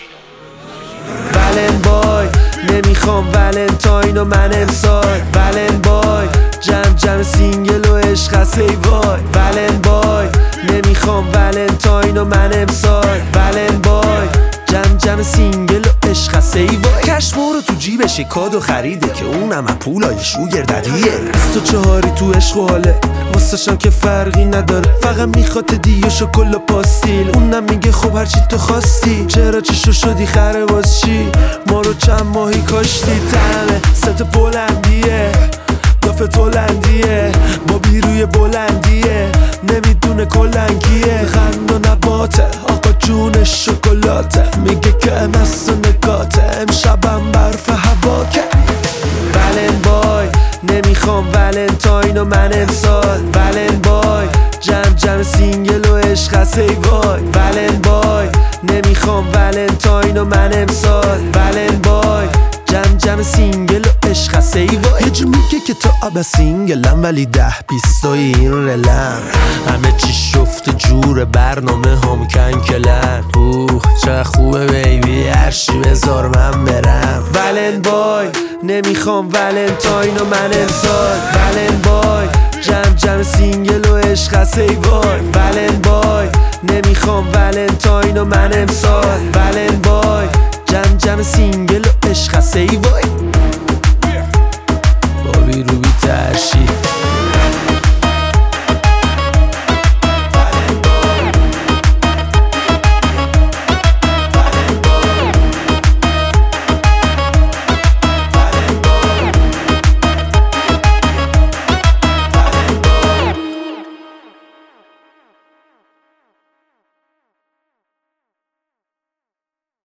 ولن بای نمیخوام ولنتاین و من امسال ولن بای جمع سینگل و عشق هست ای وای ولن بای نمیخوام ولنتاین و من امسال ولن بای جمع سینگل و عشق هست ای وای کشمو رو تو جیبش کادو خریده که اونم پولای شوگر ددیه 24 تو عشق و حاله واسشم که فرقی نداره فقط میخواد دیو شکل و پاستیل اونم میگه خب هرچی تو خواستی چرا چشو شدی خره باز چی ما رو چند ماهی کاشتی تمه ست بلندیه دافت هلندیه با بیروی بلندیه نمیدونه کلنگیه خند و نباته آقا جون شکلاته میگه که امس و نگاته امشبم برف هواکه ولن بای نمیخوام ولنتاین و من امسال ولن بای جمع سینگل و عشق هست ای وای ولن بای نمیخوام ولنتاین و من امسال ولن بای جمع سینگل و عشق هست ای وای یه جو میگه که تو آب سینگلم ولی 10-20 این رلم همه چی شفت جور برنامه هم کنکلن چه خوبه بیبی هرشی بذار من برم ولن بای نمیخوام ولنتاین و من امسال ولن بای جمع سینگل و عشق هست ای وای ولن بای نمیخوام ولنتاین و من امسال ولن بای جمع سینگل و عشق هست ای وای